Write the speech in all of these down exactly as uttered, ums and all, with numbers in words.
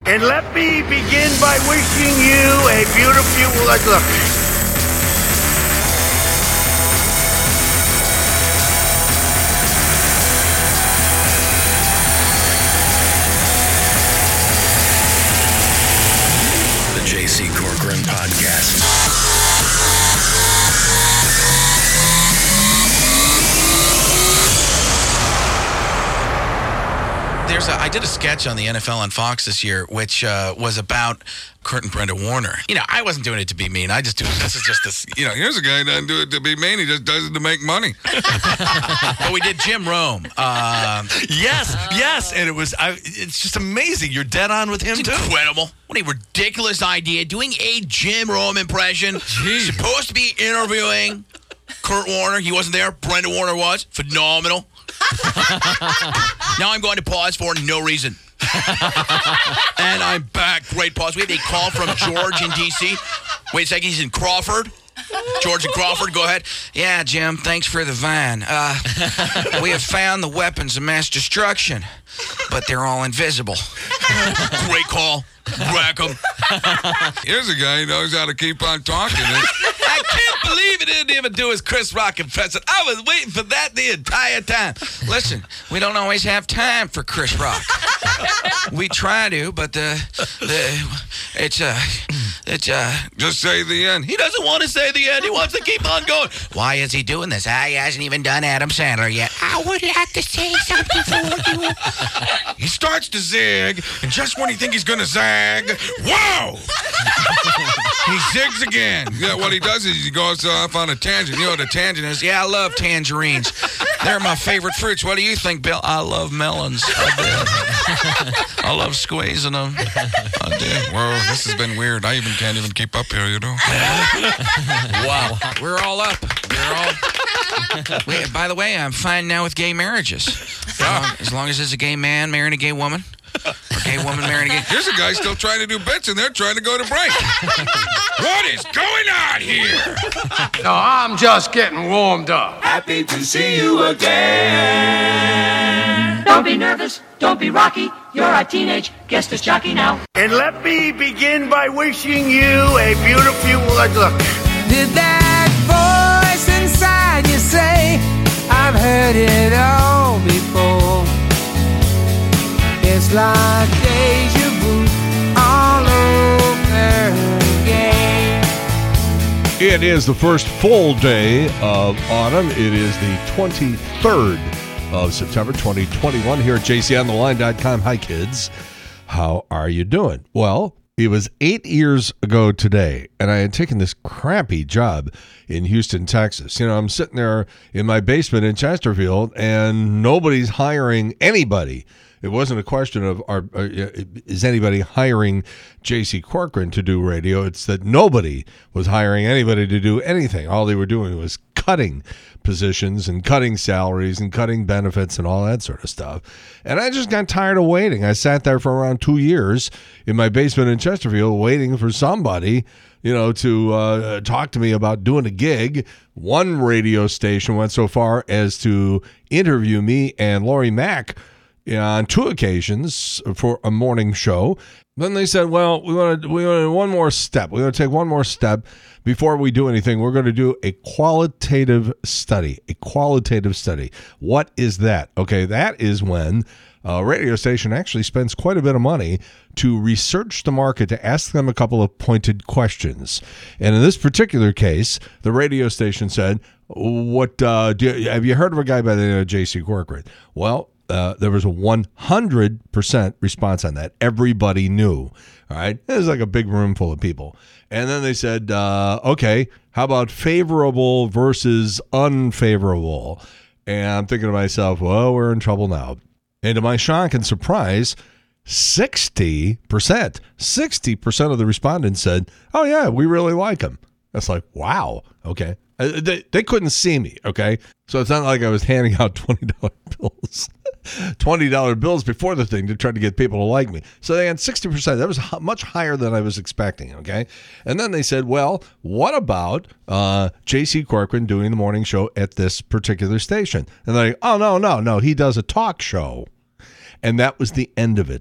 And let me begin by wishing you a beautiful, look, look. The J C Corcoran Podcast. There's a, I did a sketch on the N F L on Fox this year, which uh, was about Kurt and Brenda Warner. You know, I wasn't doing it to be mean. I just do it. This is just this. You know, here's a guy who doesn't do it to be mean. He just does it to make money. But we did Jim Rome. Um, yes, yes, and it was. I, it's just amazing. You're dead on with him it's too. Incredible. What a ridiculous idea. Doing a Jim Rome impression. Jeez. Supposed to be interviewing Kurt Warner. He wasn't there. Brenda Warner was. Phenomenal. Now I'm going to pause for no reason. And I'm back. Great pause. We have a call from George in D C. Wait a second. He's in Crawford. George and Crawford, go ahead. Yeah, Jim, thanks for the vine. Uh, we have found the weapons of mass destruction, but they're all invisible. Great call. Rack 'em. Here's a guy who knows how to keep on talking. I can't believe it didn't even do his Chris Rock impression. I was waiting for that the entire time. Listen, we don't always have time for Chris Rock. We try to, but the the it's uh it's uh just say the end. He doesn't want to say the end. He wants to keep on going. Why is he doing this? Ah, he hasn't even done Adam Sandler yet. I would like to say something for you. He starts to zig, and just when you think he's gonna zag, whoa! He zigs again. Yeah, what he does is he goes off on a tangent. You know what a tangent is? Yeah, I love tangerines. They're my favorite fruits. What do you think, Bill? I love melons. I do. I love squeezing them. I do. Well, this has been weird. I even can't even keep up here, you know. Wow. We're all up. We're all... Wait, by the way, I'm fine now with gay marriages. Uh, as long as there's a gay man marrying a gay woman. Or gay woman marrying a gay... Here's a guy still trying to do bits, and they're trying to go to break. What is going on here? No, I'm just getting warmed up. Happy to see you again. Don't be nervous. Don't be rocky. You're a teenage guest as jockey now. And let me begin by wishing you a beautiful, look, look. Did that voice inside you say, I've heard it all before? It's like deja vu all over again. It is the first full day of autumn. It is the twenty-third of September, twenty twenty-one, here at J C on the line dot com. Hi, kids. How are you doing? Well, it was eight years ago today, and I had taken this crappy job in Houston, Texas. You know, I'm sitting there in my basement in Chesterfield, and nobody's hiring anybody. It wasn't a question of are, uh, is anybody hiring J C Corcoran to do radio. It's that nobody was hiring anybody to do anything. All they were doing was cutting positions and cutting salaries and cutting benefits and all that sort of stuff. And I just got tired of waiting. I sat there for around two years in my basement in Chesterfield waiting for somebody, you know, to uh, talk to me about doing a gig. One radio station went so far as to interview me and Lori Mack on two occasions for a morning show. Then they said, well, we want to we want to one more step. We're going to take one more step before we do anything. We're going to do a qualitative study. A qualitative study. What is that? Okay, that is when a radio station actually spends quite a bit of money to research the market, to ask them a couple of pointed questions. And in this particular case, the radio station said, "What uh, do you, have you heard of a guy by the name of J C Corcoran?" Well, Uh, there was a one hundred percent response on that. Everybody knew. All right. It was like a big room full of people. And then they said, uh, okay, how about favorable versus unfavorable? And I'm thinking to myself, well, we're in trouble now. And to my shock and surprise, sixty percent, sixty percent of the respondents said, oh, yeah, we really like him. That's like, wow. Okay. Uh, they, they couldn't see me. Okay. So it's not like I was handing out twenty dollar bills. twenty dollar bills before the thing to try to get people to like me. So they had sixty percent. That was h- much higher than I was expecting, okay? And then they said, well, what about uh, J C Corcoran doing the morning show at this particular station? And they're like, oh, no, no, no. He does a talk show. And that was the end of it.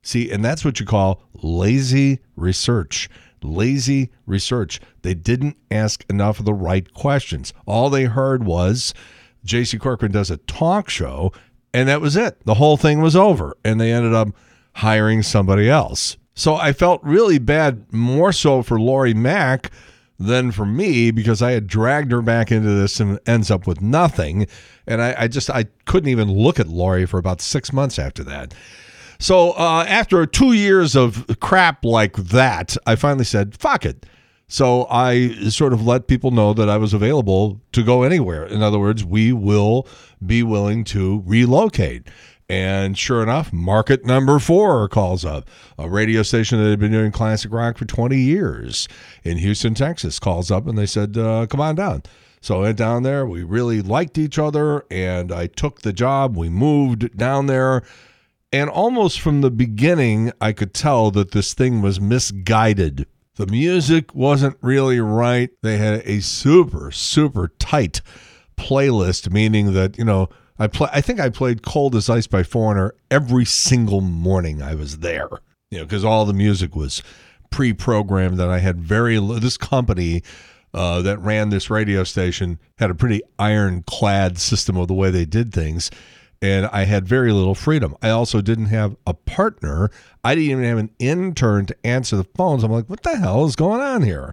See, and that's what you call lazy research. Lazy research. They didn't ask enough of the right questions. All they heard was J C Corcoran does a talk show, and that was it. The whole thing was over, and they ended up hiring somebody else. So I felt really bad, more so for Lori Mack than for me, because I had dragged her back into this and ends up with nothing. And I, I just, I couldn't even look at Lori for about six months after that. So uh, after two years of crap like that, I finally said, fuck it. So I sort of let people know that I was available to go anywhere. In other words, we will be willing to relocate. And sure enough, market number four calls up. A radio station that had been doing classic rock for twenty years in Houston, Texas, calls up and they said, uh, come on down. So I went down there. We really liked each other, and I took the job. We moved down there. And almost from the beginning, I could tell that this thing was misguided. The music wasn't really right. They had a super, super tight playlist, meaning that, you know, I play. I think I played Cold as Ice by Foreigner every single morning I was there, you know, because all the music was pre-programmed. That I had very, this company uh, that ran this radio station had a pretty ironclad system of the way they did things. And I had very little freedom. I also didn't have a partner. I didn't even have an intern to answer the phones. I'm like, what the hell is going on here?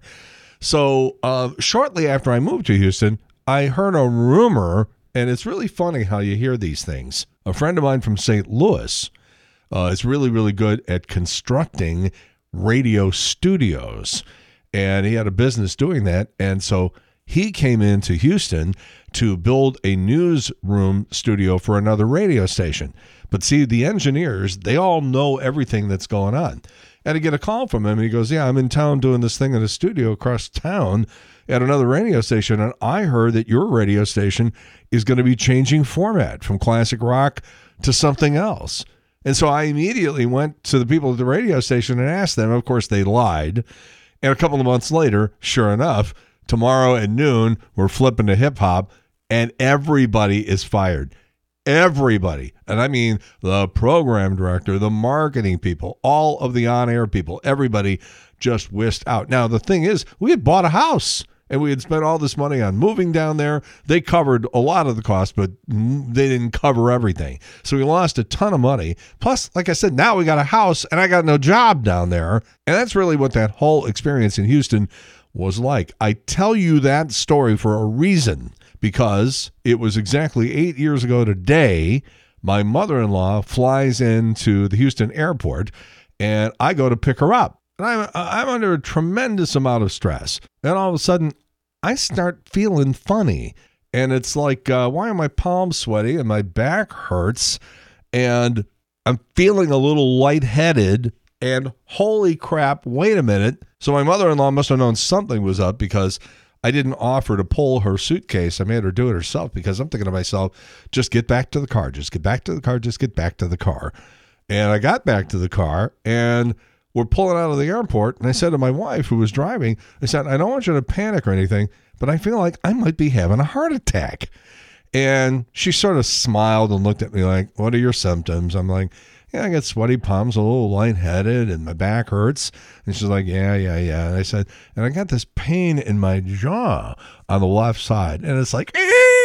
So uh, shortly after I moved to Houston, I heard a rumor, and it's really funny how you hear these things. A friend of mine from Saint Louis uh, is really, really good at constructing radio studios. And he had a business doing that. And so he came into Houston to build a newsroom studio for another radio station. But see, the engineers, they all know everything that's going on. And I get a call from him, and he goes, yeah, I'm in town doing this thing in a studio across town at another radio station, and I heard that your radio station is going to be changing format from classic rock to something else. And so I immediately went to the people at the radio station and asked them. Of course, they lied. And a couple of months later, sure enough, tomorrow at noon, we're flipping to hip-hop, and everybody is fired. Everybody. And I mean the program director, the marketing people, all of the on-air people, everybody just whisked out. Now, the thing is, we had bought a house, and we had spent all this money on moving down there. They covered a lot of the cost, but they didn't cover everything. So we lost a ton of money. Plus, like I said, now we got a house, and I got no job down there. And that's really what that whole experience in Houston was like. I tell you that story for a reason, because it was exactly eight years ago today, my mother-in-law flies into the Houston airport, and I go to pick her up. And I'm, I'm under a tremendous amount of stress. And all of a sudden, I start feeling funny. And it's like, uh, why are my palms sweaty and my back hurts? And I'm feeling a little lightheaded. And holy crap, wait a minute. So my mother-in-law must have known something was up, because I didn't offer to pull her suitcase. I made her do it herself, because I'm thinking to myself, just get back to the car. Just get back to the car. Just get back to the car. And I got back to the car, and we're pulling out of the airport, and I said to my wife, who was driving, I said, I don't want you to panic or anything, but I feel like I might be having a heart attack. And she sort of smiled and looked at me like, what are your symptoms? I'm like, yeah, I got sweaty palms, a little lightheaded, and my back hurts. And she's like, yeah, yeah, yeah. And I said, and I got this pain in my jaw on the left side. And it's like,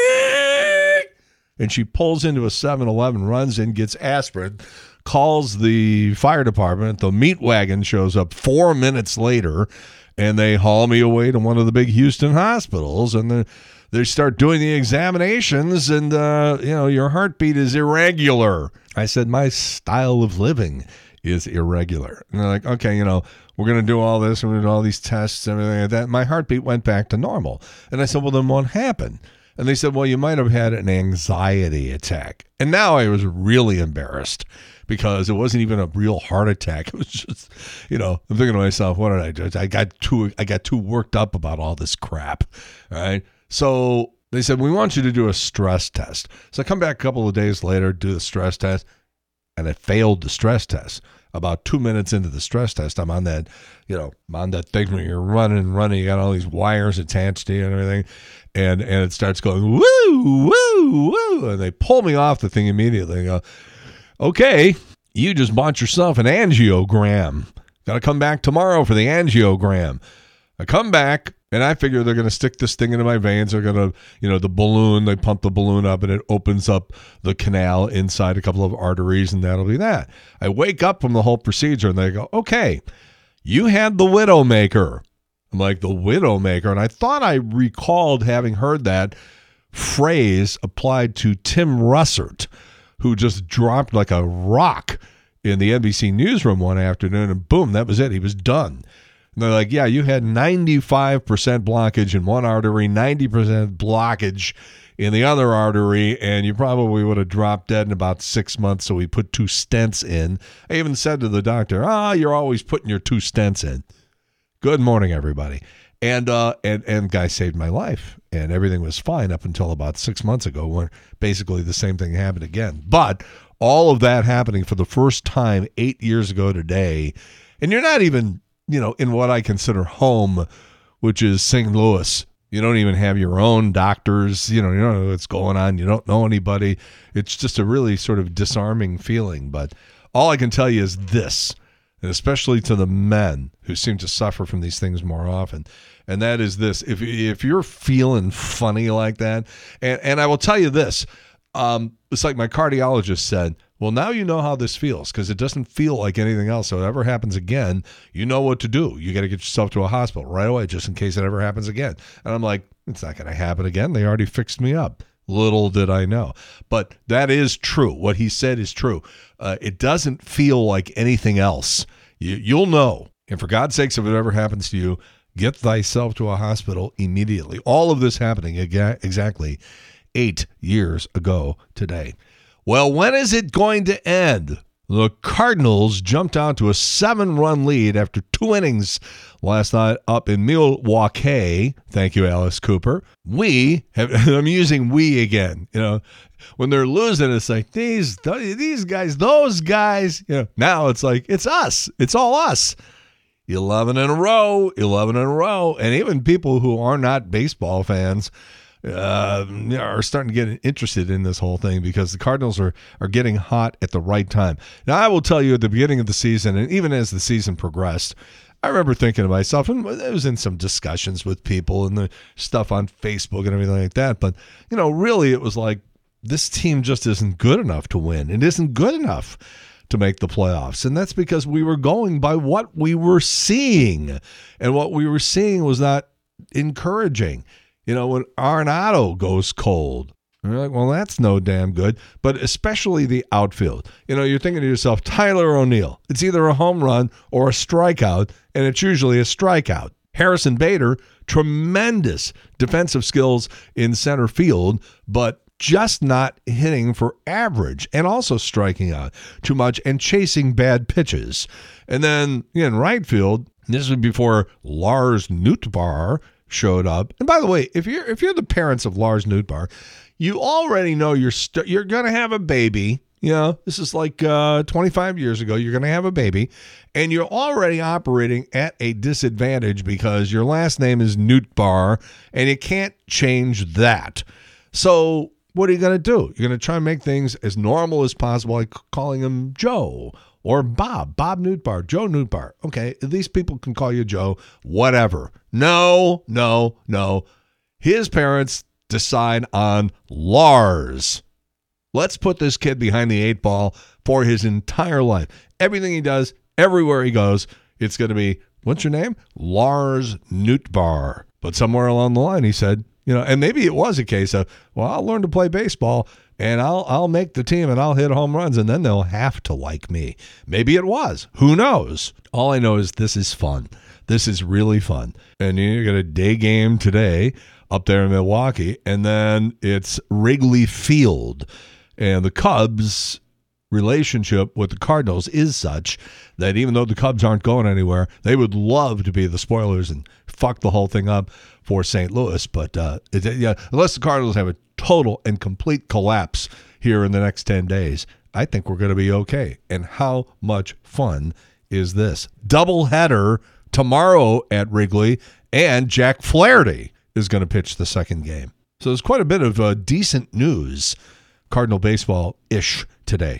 eek! And she pulls into a seven eleven, runs in, gets aspirin, calls the fire department. The meat wagon shows up four minutes later, and they haul me away to one of the big Houston hospitals. And then they start doing the examinations, and, uh, you know, your heartbeat is irregular. I said, my style of living is irregular. And they're like, okay, you know, we're going to do all this, and we're going to do all these tests and everything like that. My heartbeat went back to normal. And I said, well, then what happened? And they said, well, you might have had an anxiety attack. And now I was really embarrassed, because it wasn't even a real heart attack. It was just, you know, I'm thinking to myself, what did I do? I got too, I got too worked up about all this crap. All right. So they said, we want you to do a stress test. So I come back a couple of days later, do the stress test, and I failed the stress test. About two minutes into the stress test, I'm on that, you know, I'm on that thing where you're running and running. You got all these wires attached to you and everything. And, and it starts going, woo, woo, woo. And they pull me off the thing immediately and go, okay, you just bought yourself an angiogram. Got to come back tomorrow for the angiogram. I come back, and I figure they're going to stick this thing into my veins. They're going to, you know, the balloon, they pump the balloon up, and it opens up the canal inside a couple of arteries, and that'll be that. I wake up from the whole procedure, and they go, okay, you had the Widowmaker. I'm like, the Widowmaker? And I thought I recalled having heard that phrase applied to Tim Russert, who just dropped like a rock in the N B C newsroom one afternoon, and boom, that was it. He was done. And they're like, yeah, you had ninety-five percent blockage in one artery, ninety percent blockage in the other artery, and you probably would have dropped dead in about six months, so we put two stents in. I even said to the doctor, ah, oh, you're always putting your two stents in. Good morning, everybody. And uh, and and guy saved my life, and everything was fine up until about six months ago, when basically the same thing happened again. But all of that happening for the first time eight years ago today, and you're not even, you know, in what I consider home, which is Saint Louis. You don't even have your own doctors. You know, you don't know what's going on. You don't know anybody. It's just a really sort of disarming feeling. But all I can tell you is this, and especially to the men who seem to suffer from these things more often, and that is this: if if you're feeling funny like that, and, and I will tell you this, um, it's like my cardiologist said, well, now you know how this feels, because it doesn't feel like anything else. So if it ever happens again, you know what to do. You got to get yourself to a hospital right away, just in case it ever happens again. And I'm like, it's not going to happen again. They already fixed me up. Little did I know. But that is true. What he said is true. Uh, it doesn't feel like anything else. You, you'll know. And for God's sakes, if it ever happens to you, get thyself to a hospital immediately. All of this happening ega- exactly eight years ago today. Well, when is it going to end? The Cardinals jumped out to a seven-run lead after two innings last night up in Milwaukee. Thank you, Alice Cooper. We have, I'm using we again. You know, when they're losing, it's like these these guys, those guys. You know, now it's like it's us. It's all us. eleven in a row, eleven in a row, and even people who are not baseball fans Uh, are starting to get interested in this whole thing, because the Cardinals are, are getting hot at the right time. Now, I will tell you, at the beginning of the season, and even as the season progressed, I remember thinking to myself, and I was in some discussions with people and the stuff on Facebook and everything like that, but, you know, really it was like, this team just isn't good enough to win. It isn't good enough to make the playoffs. And that's because we were going by what we were seeing. And what we were seeing was not encouraging. You know, when Arenado goes cold, you're like, well, that's no damn good. But especially the outfield. You know, you're thinking to yourself, Tyler O'Neill, it's either a home run or a strikeout, and it's usually a strikeout. Harrison Bader, tremendous defensive skills in center field, but just not hitting for average, and also striking out too much and chasing bad pitches. And then in right field, this was before Lars Nootbaar showed up. And by the way, if you're if you're the parents of Lars Nootbaar, you already know you're st- you're going to have a baby. You know, this is like uh, twenty-five years ago. You're going to have a baby, and you're already operating at a disadvantage because your last name is Nootbaar, and you can't change that. So what are you going to do? You're going to try and make things as normal as possible, like calling him Joe or Bob, Bob Nootbaar, Joe Nootbaar. Okay, these people can call you Joe, whatever. No, no, no. His parents decide on Lars. Let's put this kid behind the eight ball for his entire life. Everything he does, everywhere he goes, it's going to be, what's your name? Lars Nootbaar. But somewhere along the line, he said, you know, and maybe it was a case of, well, I'll learn to play baseball, and I'll I'll make the team, and I'll hit home runs, and then they'll have to like me. Maybe it was. Who knows? All I know is this is fun. This is really fun. And you got a day game today up there in Milwaukee, and then it's Wrigley Field. And the Cubs' relationship with the Cardinals is such that even though the Cubs aren't going anywhere, they would love to be the spoilers and fuck the whole thing up for Saint Louis. But uh, it, yeah, unless the Cardinals have a total and complete collapse here in the next ten days, I think we're going to be okay. And how much fun is this? Doubleheader tomorrow at Wrigley, and Jack Flaherty is going to pitch the second game. So there's quite a bit of uh, decent news, Cardinal baseball-ish today.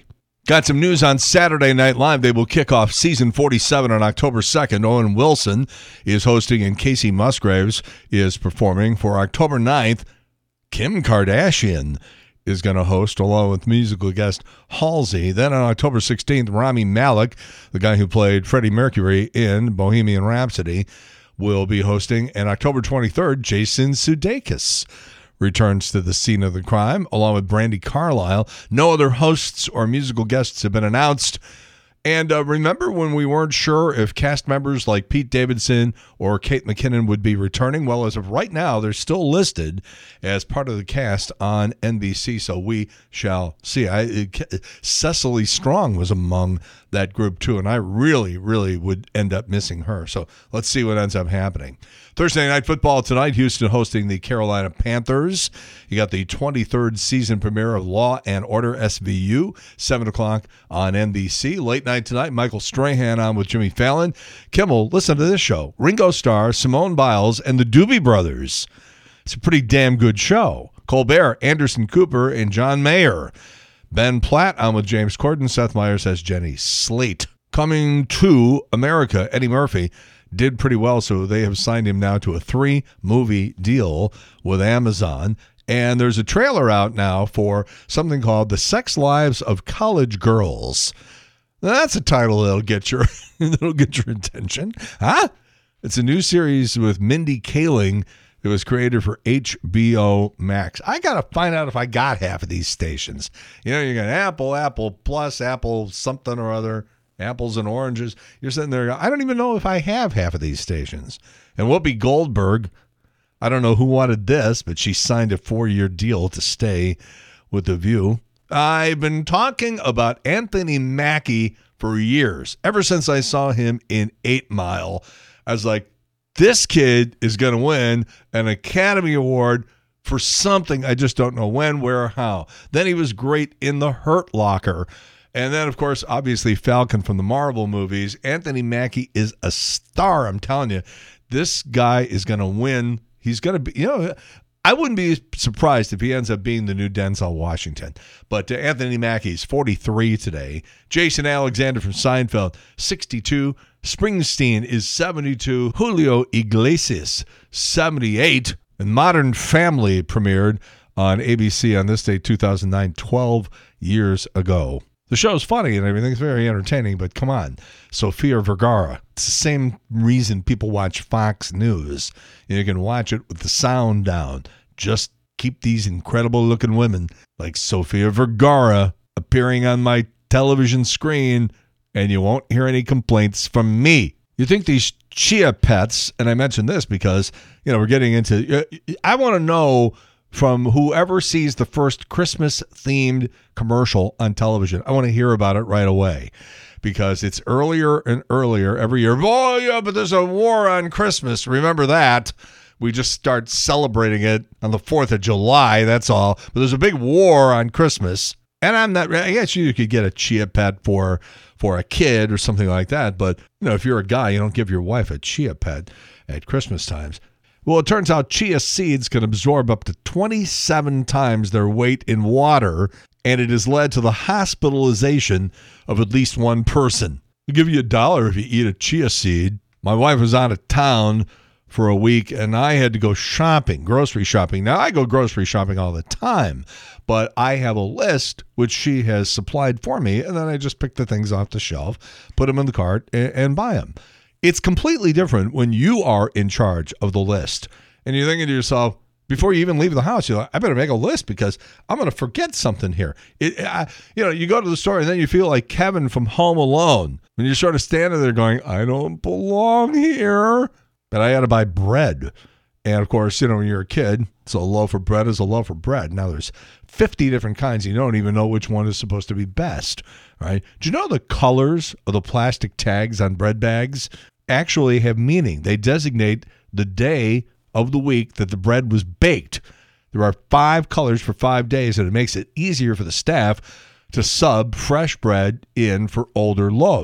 Got some news on Saturday Night Live. They will kick off season forty-seven on October second. Owen Wilson is hosting and Casey Musgraves is performing. For October ninth, Kim Kardashian is going to host along with musical guest Halsey. Then on October sixteenth, Rami Malek, the guy who played Freddie Mercury in Bohemian Rhapsody, will be hosting. And October twenty-third, Jason Sudeikis returns to the scene of the crime, along with Brandi Carlile. No other hosts or musical guests have been announced. And uh, remember when we weren't sure if cast members like Pete Davidson or Kate McKinnon would be returning? Well, as of right now, they're still listed as part of the cast on N B C, so we shall see. I, it, Cecily Strong was among that group, too, and I really, really would end up missing her. So let's see what ends up happening. Thursday Night Football tonight, Houston hosting the Carolina Panthers. You got the twenty-third season premiere of Law and Order S V U, seven o'clock on N B C. Late night tonight, Michael Strahan on with Jimmy Fallon. Kimmel, listen to this show. Ringo Starr, Simone Biles, and the Doobie Brothers. It's a pretty damn good show. Colbert, Anderson Cooper, and John Mayer. Ben Platt on with James Corden. Seth Meyers has Jenny Slate. Coming to America, Eddie Murphy did pretty well, so they have signed him now to a three-movie deal with Amazon. And there's a trailer out now for something called The Sex Lives of College Girls. Now, that's a title that'll get your that'll get your attention. Huh? It's a new series with Mindy Kaling that was created for H B O Max. I got to find out if I got half of these stations. You know, you got Apple, Apple Plus, Apple something or other, apples and oranges. You're sitting there, I don't even know if I have half of these stations. And Whoopi Goldberg, I don't know who wanted this, but she signed a four-year deal to stay with The View. I've been talking about Anthony Mackie for years. Ever since I saw him in Eight Mile, I was like, this kid is going to win an Academy Award for something. I just don't know when, where, or how. Then he was great in The Hurt Locker. And then, of course, obviously Falcon from the Marvel movies. Anthony Mackie is a star, I'm telling you. This guy is going to win. He's going to be, you know, I wouldn't be surprised if he ends up being the new Denzel Washington. But uh, Anthony Mackie's forty-three today. Jason Alexander from Seinfeld, sixty-two. Springsteen is seventy-two. Julio Iglesias, seventy-eight. And Modern Family premiered on A B C on this day, two thousand nine, twelve years ago. The show's funny and everything's very entertaining, but come on. Sofia Vergara. It's the same reason people watch Fox News. You can watch it with the sound down. Just keep these incredible-looking women like Sofia Vergara appearing on my television screen, and you won't hear any complaints from me. You think these Chia Pets, and I mentioned this because, you know, we're getting into, I want to know from whoever sees the first Christmas-themed commercial on television. I want to hear about it right away because it's earlier and earlier every year. Oh, yeah, but there's a war on Christmas. Remember that. We just start celebrating it on the fourth of July, that's all. But there's a big war on Christmas. And I'm not, I guess you could get a Chia Pet for, for a kid or something like that. But, you know, if you're a guy, you don't give your wife a Chia Pet at Christmas times. Well, it turns out chia seeds can absorb up to twenty-seven times their weight in water, and it has led to the hospitalization of at least one person. They'll give you a dollar if you eat a chia seed. My wife was out of town for a week, and I had to go shopping, grocery shopping. Now, I go grocery shopping all the time, but I have a list which she has supplied for me, and then I just pick the things off the shelf, put them in the cart, and, and buy them. It's completely different when you are in charge of the list. And you're thinking to yourself, before you even leave the house, you're like, I better make a list because I'm going to forget something here. It, I, you know, you go to the store and then you feel like Kevin from Home Alone. When you're sort of standing there going, I don't belong here. But I had to buy bread. And, of course, you know, when you're a kid, it's a loaf of bread is a loaf of bread. Now, there's fifty different kinds. You don't even know which one is supposed to be best, right? Do you know the colors of the plastic tags on bread bags actually have meaning? They designate the day of the week that the bread was baked. There are five colors for five days, and it makes it easier for the staff to sub fresh bread in for older loaves.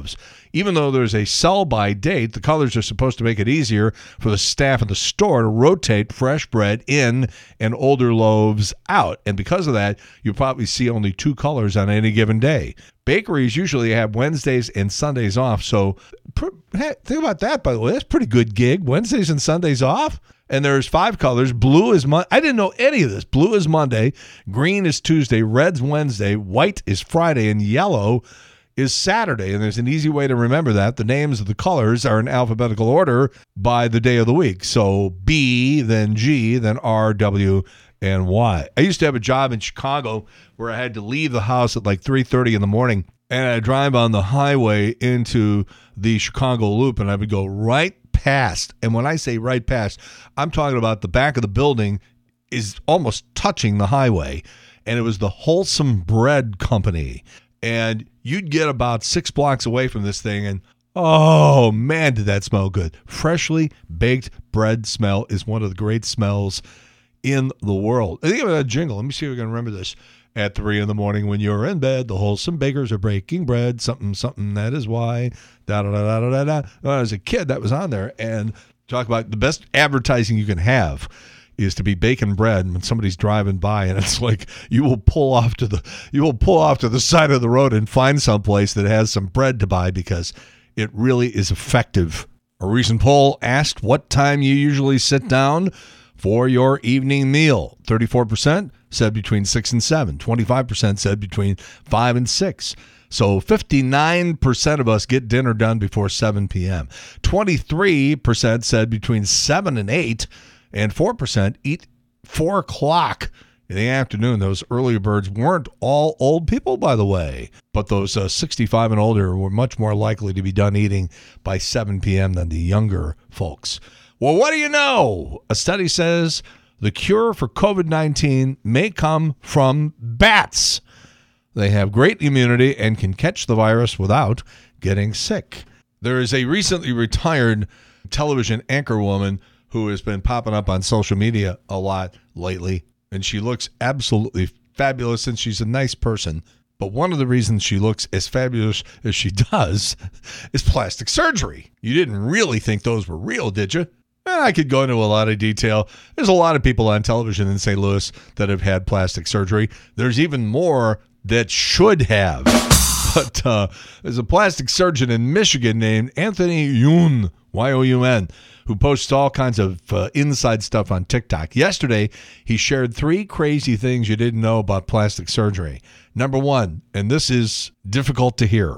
Even though there's a sell-by date, the colors are supposed to make it easier for the staff in the store to rotate fresh bread in and older loaves out. And because of that, you probably see only two colors on any given day. Bakeries usually have Wednesdays and Sundays off, so hey, think about that, by the way. That's a pretty good gig. Wednesdays and Sundays off? And there's five colors. Blue is Monday. I didn't know any of this. Blue is Monday, green is Tuesday, red's Wednesday, white is Friday, and yellow is Saturday. And there's an easy way to remember that. The names of the colors are in alphabetical order by the day of the week. So B, then G, then R, W, and Y. I used to have a job in Chicago where I had to leave the house at like three thirty in the morning, and I'd drive on the highway into the Chicago Loop, and I would go right past. And when I say right past, I'm talking about the back of the building is almost touching the highway. And it was the Wholesome Bread Company. And you'd get about six blocks away from this thing, and oh, man, did that smell good. Freshly baked bread smell is one of the great smells in the world. I think of that jingle. Let me see if I can remember this. At three in the morning when you're in bed, the wholesome bakers are baking bread. Something, something, that is why. Da da da da da da. When I was a kid, that was on there. And talk about the best advertising you can have is to be baking bread when somebody's driving by, and it's like you will pull off to the you will pull off to the side of the road and find some place that has some bread to buy because it really is effective. A recent poll asked what time you usually sit down for your evening meal. thirty-four percent said between six and seven. twenty-five percent said between five and six. So fifty-nine percent of us get dinner done before seven p.m. twenty-three percent said between seven and eight, and four percent eat four o'clock in the afternoon. Those earlier birds weren't all old people, by the way, but those uh, sixty-five and older were much more likely to be done eating by seven p.m. than the younger folks. Well, what do you know? A study says the cure for covid nineteen may come from bats. They have great immunity and can catch the virus without getting sick. There is a recently retired television anchorwoman who has been popping up on social media a lot lately, and she looks absolutely fabulous, and she's a nice person. But one of the reasons she looks as fabulous as she does is plastic surgery. You didn't really think those were real, did you? And I could go into a lot of detail. There's a lot of people on television in Saint Louis that have had plastic surgery. There's even more that should have. But uh, there's a plastic surgeon in Michigan named Anthony Youn, Y O U N, who posts all kinds of uh, inside stuff on TikTok. Yesterday, he shared three crazy things you didn't know about plastic surgery. Number one, and this is difficult to hear,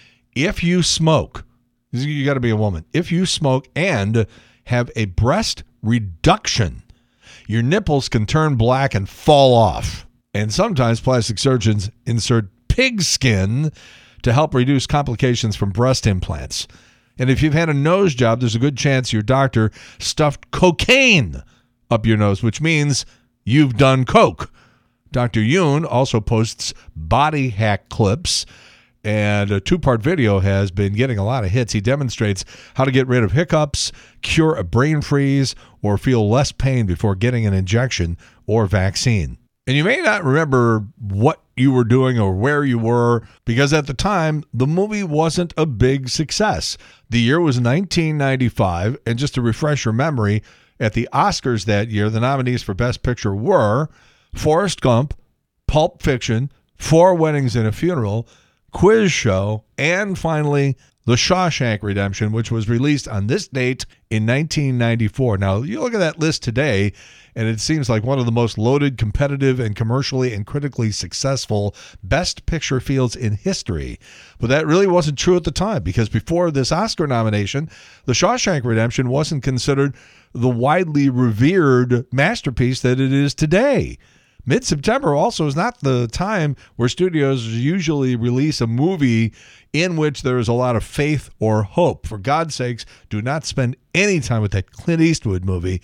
if you smoke, you got to be a woman, if you smoke and have a breast reduction, your nipples can turn black and fall off. And sometimes plastic surgeons insert pig skin to help reduce complications from breast implants. And if you've had a nose job, there's a good chance your doctor stuffed cocaine up your nose, which means you've done coke. Doctor Youn also posts body hack clips, and a two-part video has been getting a lot of hits. He demonstrates how to get rid of hiccups, cure a brain freeze, or feel less pain before getting an injection or vaccine. And you may not remember what you were doing or where you were, because at the time, the movie wasn't a big success. The year was nineteen ninety-five, and just to refresh your memory, at the Oscars that year, the nominees for Best Picture were Forrest Gump, Pulp Fiction, Four Weddings and a Funeral, Quiz Show, and finally, The Shawshank Redemption, which was released on this date in nineteen ninety-four. Now, you look at that list today, and it seems like one of the most loaded, competitive, and commercially and critically successful Best Picture fields in history. But that really wasn't true at the time, because before this Oscar nomination, The Shawshank Redemption wasn't considered the widely revered masterpiece that it is today. Mid-September also is not the time where studios usually release a movie in which there is a lot of faith or hope. For God's sakes, do not spend any time with that Clint Eastwood movie.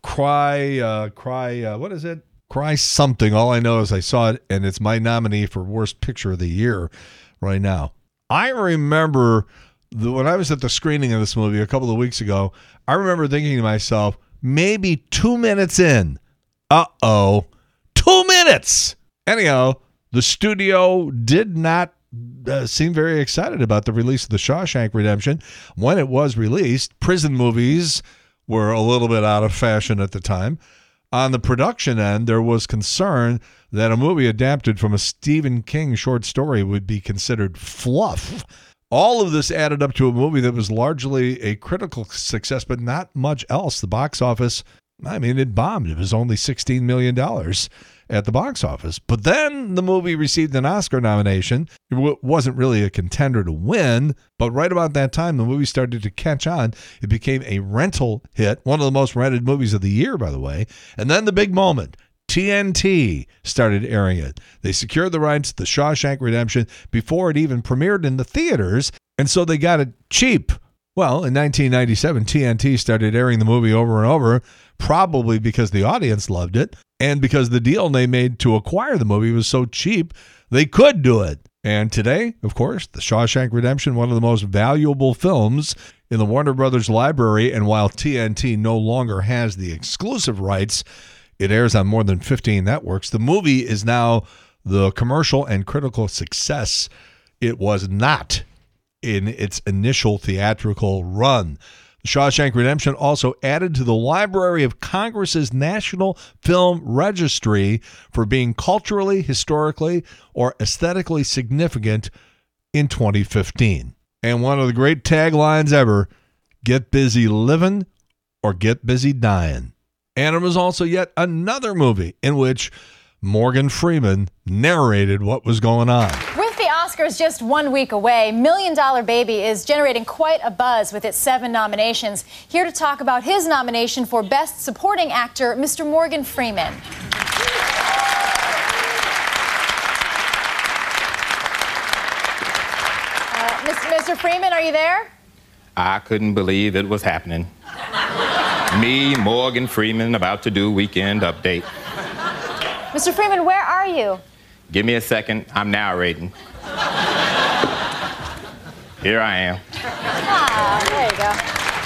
Cry, uh, cry, uh, what is it? Cry something. All I know is I saw it, and it's my nominee for Worst Picture of the Year right now. I remember the, when I was at the screening of this movie a couple of weeks ago, I remember thinking to myself, maybe two minutes in, uh-oh, Two minutes. Anyhow, the studio did not uh, seemed very excited about the release of The Shawshank Redemption. When it was released, prison movies were a little bit out of fashion at the time. On the production end, there was concern that a movie adapted from a Stephen King short story would be considered fluff. All of this added up to a movie that was largely a critical success, but not much else. The box office, I mean, it bombed. It was only sixteen million dollars at the box office. But then the movie received an Oscar nomination. It w- wasn't really a contender to win, but right about that time, the movie started to catch on. It became a rental hit, one of the most rented movies of the year, by the way. And then the big moment. T N T started airing it. They secured the rights to The Shawshank Redemption before it even premiered in the theaters, and so they got it cheap. Well, in nineteen ninety-seven, T N T started airing the movie over and over, probably because the audience loved it, and because the deal they made to acquire the movie was so cheap, they could do it. And today, of course, The Shawshank Redemption, one of the most valuable films in the Warner Brothers library, and while T N T no longer has the exclusive rights, it airs on more than fifteen networks. The movie is now the commercial and critical success it was not in its initial theatrical run. The Shawshank Redemption also added to the Library of Congress's National Film Registry for being culturally, historically, or aesthetically significant in twenty fifteen. And one of the great taglines ever, get busy living or get busy dying. And it was also yet another movie in which Morgan Freeman narrated what was going on. With the Oscars just one week away, Million Dollar Baby is generating quite a buzz with its seven nominations. Here to talk about his nomination for Best Supporting Actor, Mister Morgan Freeman. Uh, Mister Freeman, are you there? I couldn't believe it was happening. Me, Morgan Freeman, about to do Weekend Update. Mister Freeman, where are you? Give me a second. I'm narrating. Here I am. Ah, there you go.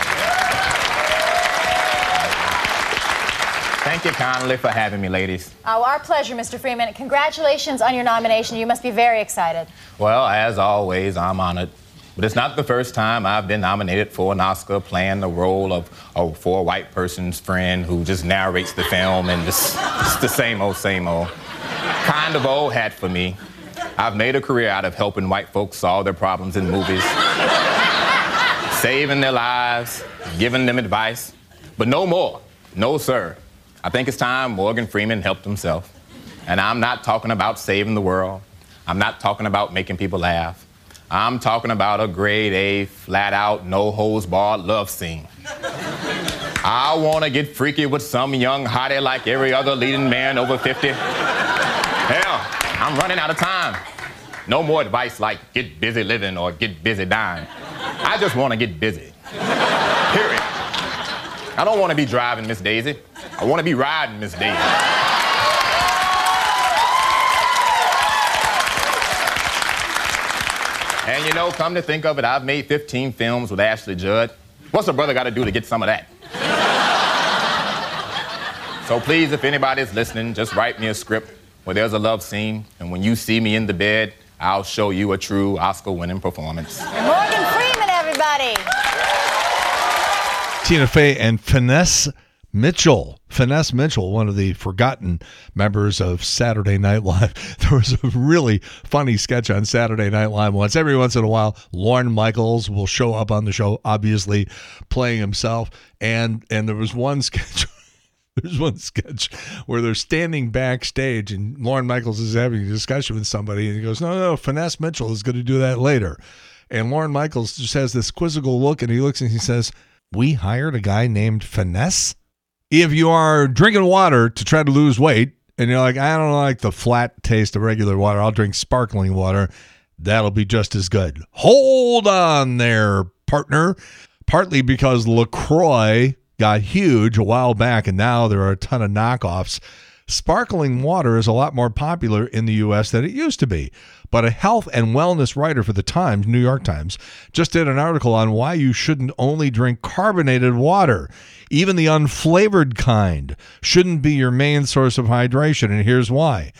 Thank you kindly for having me, ladies. Oh, our pleasure, Mister Freeman. Congratulations on your nomination. You must be very excited. Well, as always, I'm honored. But it's not the first time I've been nominated for an Oscar playing the role of a for a white person's friend who just narrates the film and just it's the same old, same old. Kind of old hat for me. I've made a career out of helping white folks solve their problems in movies, saving their lives, giving them advice. But no more. No, sir. I think it's time Morgan Freeman helped himself. And I'm not talking about saving the world. I'm not talking about making people laugh. I'm talking about a grade A, flat-out, no-hose-barred love scene. I want to get freaky with some young hottie like every other leading man over fifty. Hell, I'm running out of time. No more advice like get busy living or get busy dying. I just want to get busy. Period. I don't want to be driving Miss Daisy. I want to be riding Miss Daisy. And you know, come to think of it, I've made fifteen films with Ashley Judd. What's a brother got to do to get some of that? So please, if anybody's listening, just write me a script where there's a love scene, and when you see me in the bed, I'll show you a true Oscar-winning performance. Morgan Freeman, everybody. Tina Fey and Finesse Mitchell. Finesse Mitchell, one of the forgotten members of Saturday Night Live. There was a really funny sketch on Saturday Night Live once. Every once in a while, Lorne Michaels will show up on the show, obviously playing himself. And and there was one sketch. There's one sketch where they're standing backstage and Lorne Michaels is having a discussion with somebody and he goes, no, no, Finesse Mitchell is going to do that later. And Lorne Michaels just has this quizzical look and he looks and he says, we hired a guy named Finesse? If you are drinking water to try to lose weight and you're like, I don't like the flat taste of regular water, I'll drink sparkling water, that'll be just as good. Hold on there, partner. Partly because LaCroix got huge a while back and now there are a ton of knockoffs. Sparkling water is a lot more popular in the U S than it used to be. But a health and wellness writer for the Times, New York Times, just did an article on why you shouldn't only drink carbonated water. Even the unflavored kind shouldn't be your main source of hydration, and here's why.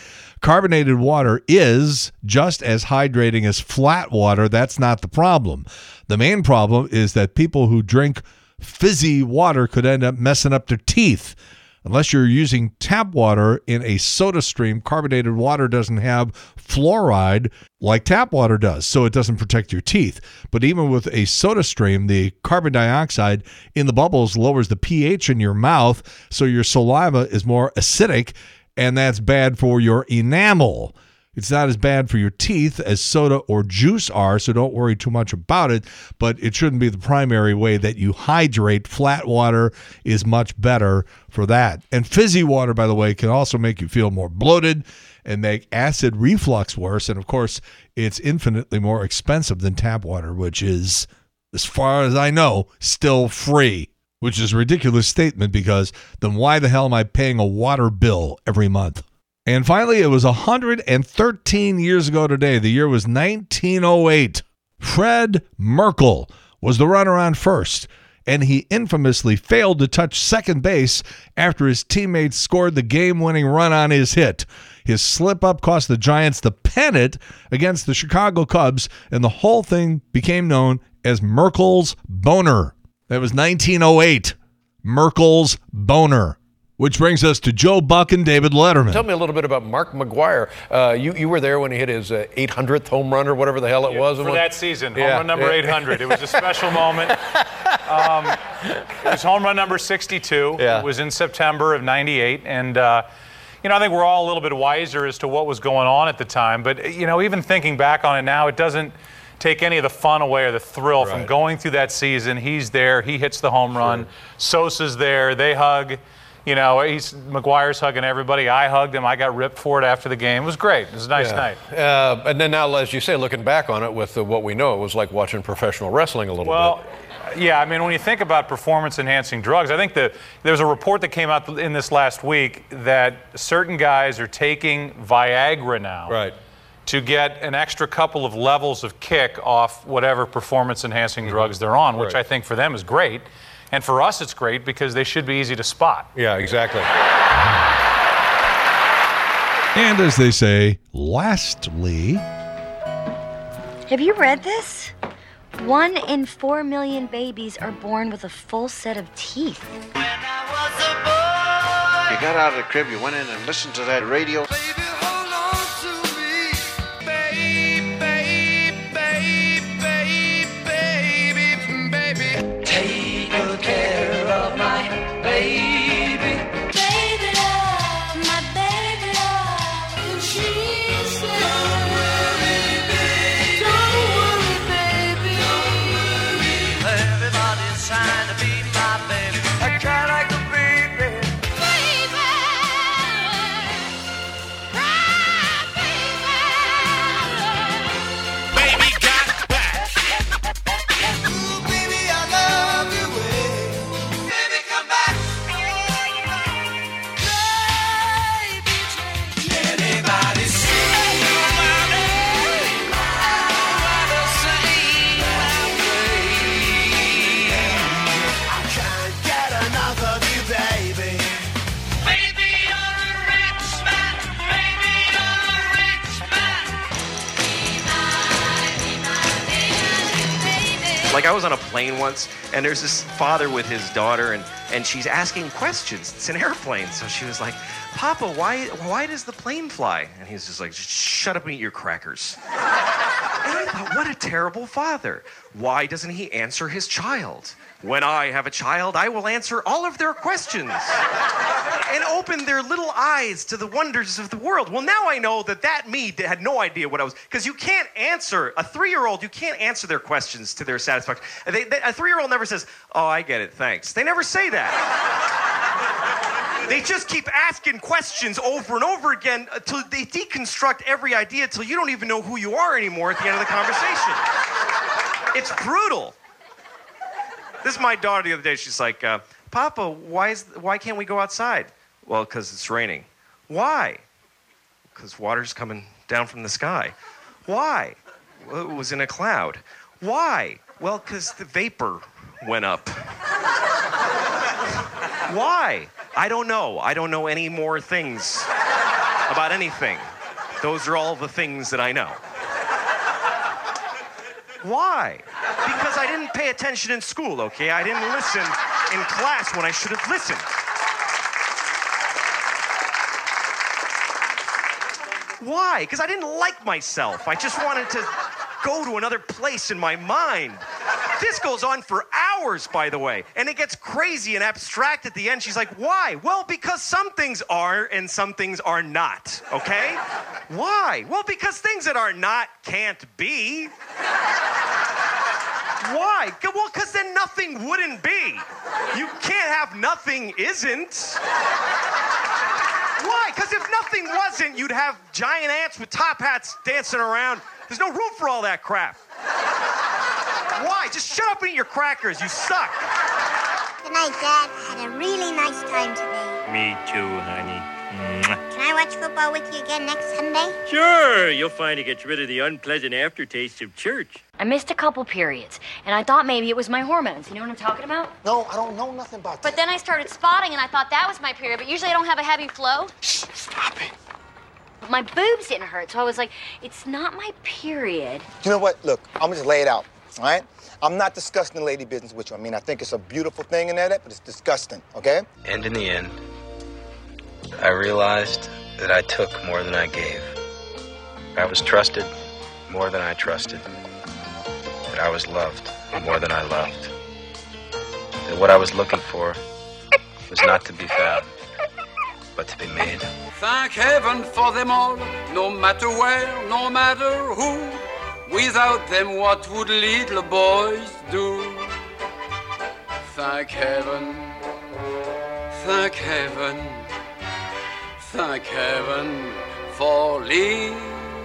carbonated water is just as hydrating as flat water. That's not the problem. The main problem is that people who drink fizzy water could end up messing up their teeth. Unless you're using tap water in a soda stream, carbonated water doesn't have fluoride like tap water does, so it doesn't protect your teeth. But even with a soda stream, the carbon dioxide in the bubbles lowers the pH in your mouth, so your saliva is more acidic, and that's bad for your enamel. It's not as bad for your teeth as soda or juice are, so don't worry too much about it, but it shouldn't be the primary way that you hydrate. Flat water is much better for that. And fizzy water, by the way, can also make you feel more bloated and make acid reflux worse. And, of course, it's infinitely more expensive than tap water, which is, as far as I know, still free, which is a ridiculous statement because then why the hell am I paying a water bill every month? And finally, it was one hundred thirteen years ago today. The year was nineteen oh eight. Fred Merkle was the runner on first, and he infamously failed to touch second base after his teammates scored the game-winning run on his hit. His slip-up cost the Giants the pennant against the Chicago Cubs, and the whole thing became known as Merkle's Boner. That was nineteen oh eight. Merkle's Boner. Which brings us to Joe Buck and David Letterman. Tell me a little bit about Mark McGwire. Uh, you, you were there when he hit his uh, eight hundredth home run or whatever the hell it yeah, was. For what? that season, home yeah, run number yeah. eight hundred. It was a special moment. Um, it was home run number sixty-two. Yeah. It was in September of ninety-eight. And, uh, you know, I think we're all a little bit wiser as to what was going on at the time. But, you know, even thinking back on it now, it doesn't take any of the fun away or the thrill right. from going through that season. He's there. He hits the home run. Sure. Sosa's there. They hug. You know, he's McGuire's hugging everybody. I hugged him. I got ripped for it after the game. It was great. It was a nice yeah. night. Uh, and then now, as you say, looking back on it with uh, what we know, it was like watching professional wrestling a little well, bit. Yeah, I mean, when you think about performance-enhancing drugs, I think that there was a report that came out in this last week that certain guys are taking Viagra now Right. to get an extra couple of levels of kick off whatever performance-enhancing drugs they're on, which Right. I think for them is great. And for us, it's great because they should be easy to spot. Yeah, exactly. And as they say, lastly... Have you read this? One in four million babies are born with a full set of teeth. You got out of the crib, you went in and listened to that radio. Like I was on a plane once, and there's this father with his daughter, and, and she's asking questions. It's an airplane, so she was like, "Papa, why why does the plane fly?" And he's just like, "Just shut up and eat your crackers." And I thought, what a terrible father. Why doesn't he answer his child? When I have a child, I will answer all of their questions and open their little eyes to the wonders of the world. Well, now I know that that me had no idea what I was, because you can't answer, a three-year-old, you can't answer their questions to their satisfaction. They, they, a three-year-old never says, "Oh, I get it, thanks." They never say that. They just keep asking questions over and over again until they deconstruct every idea until you don't even know who you are anymore at the end of the conversation. It's brutal. This is my daughter the other day. She's like, uh, "Papa, why is why can't we go outside?" "Well, because it's raining." "Why?" "Because water's coming down from the sky." "Why?" "Well, it was in a cloud." "Why?" "Well, because the vapor went up." "Why?" "I don't know. I don't know any more things about anything." Those are all the things that I know. Why? Because I didn't pay attention in school, okay? I didn't listen in class when I should have listened. Why? Because I didn't like myself. I just wanted to go to another place in my mind. This goes on for hours, by the way, and it gets crazy and abstract at the end. She's like, why? Well, because some things are and some things are not, okay? Why? Well, because things that are not can't be. Why? Well, because then nothing wouldn't be. You can't have nothing isn't. Why? Because if nothing wasn't, you'd have giant ants with top hats dancing around. There's no room for all that crap. Why? Just shut up and eat your crackers. You suck. Good night, Dad. Had a really nice time today. Me too, honey. Mwah. Can I watch football with you again next Sunday? Sure, you'll find it gets rid of the unpleasant aftertaste of church. I missed a couple periods, and I thought maybe it was my hormones. You know what I'm talking about? No, I don't know nothing about that. But then I started spotting, and I thought that was my period, but usually I don't have a heavy flow. Shh, stop it. But my boobs didn't hurt, so I was like, it's not my period. You know what? Look, I'm gonna just lay it out, all right? I'm not discussing the lady business with you. I mean, I think it's a beautiful thing and that, but it's disgusting, okay? And in the end, I realized that I took more than I gave. I was trusted more than I trusted. That I was loved more than I loved. That what I was looking for was not to be found, but to be made. Thank heaven for them all, no matter where, no matter who. Without them, what would little boys do? Thank heaven, thank heaven, thank heaven for little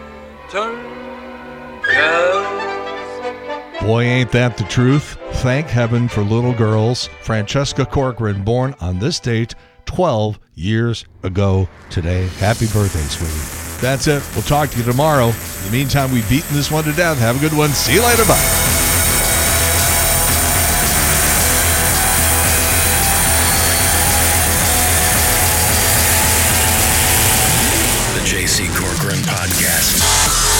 girls. Boy, ain't that the truth. Thank heaven for little girls. Francesca Corcoran, born on this date twelve years ago today. Happy birthday, sweetie. That's it. We'll talk to you tomorrow. In the meantime, we've beaten this one to death. Have a good one. See you later. Bye. The J C Corcoran Podcast.